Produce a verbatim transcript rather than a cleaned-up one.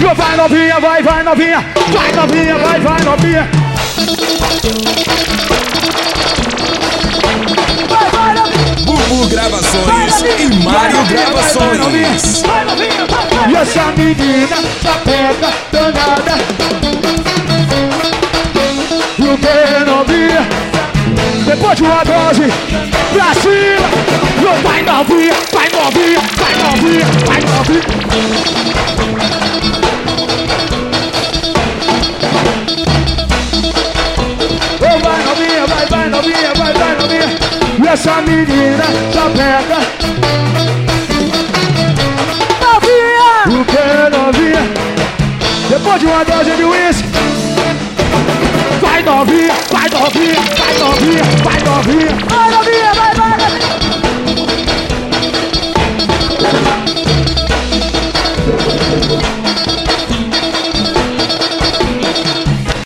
Vai novinha, vai, vai novinha. Vai novinha, vai, vai novinha. Vai, vai novinha. Bubu Gravações e Mário Gravações. Vai novinha, vai, vai. E essa menina tá pega danada. O que novinha? Depois de uma dose, pra cima. Vai novinha, vai novinha, vai novinha, vai novinha. Oh, vai novinha, vai, vai novinha, vai, vai novinha. E essa menina já pega. Novinha! O que novinha? Depois de uma dose de uísque. Vai novinha, vai novinha, vai novinha, vai novinha. Vai novinha, vai, vai, vai.